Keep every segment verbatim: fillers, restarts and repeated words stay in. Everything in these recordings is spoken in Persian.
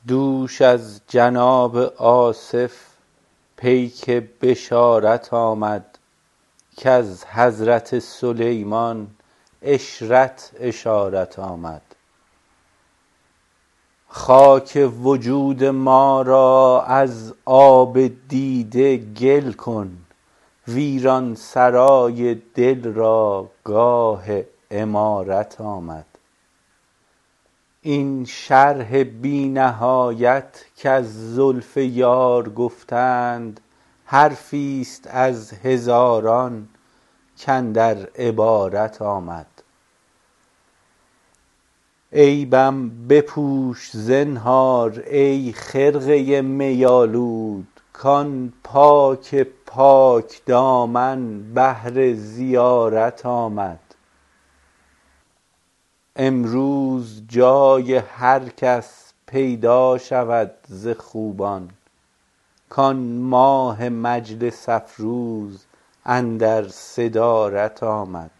دوش از جناب آصف پیک بشارت آمد کز حضرت سلیمان عشرت اشارت آمد. خاک وجود ما را از آب دیده گل کن، ویران سرای دل را گاه عمارت آمد. این شرح بی نهایت کز زلف یار گفتند، حرفی است از هزاران کاندر عبارت آمد. عیبم بپوش زنهار ای خرقه می آلود، کان پاک پاک دامن بهر زیارت آمد. امروز جای هر کس پیدا شود ز خوبان، کان ماه مجلس افروز اندر صدارت آمد.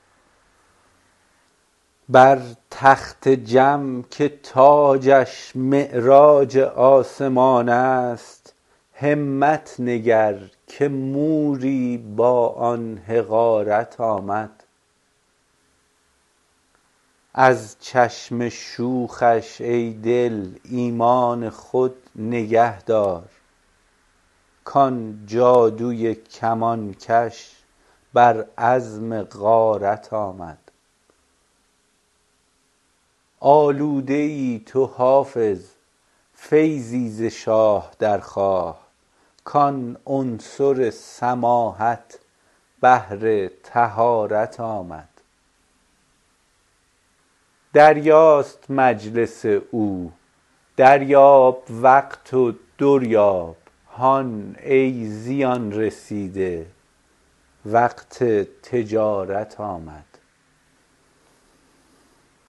بر تخت جم که تاجش معراج آسمان است، همت نگر که موری با آن حقارت آمد. از چشم شوخش ای دل ایمان خود نگه دار، کان جادوی کمانکش بر عزم غارت آمد. آلوده ای تو حافظ فیضی ز شاه در خواه، کان عنصر سماحت بهر طهارت آمد. دریاست مجلس او دریاب وقت و دریاب، هان ای زیان رسیده وقت تجارت آمد.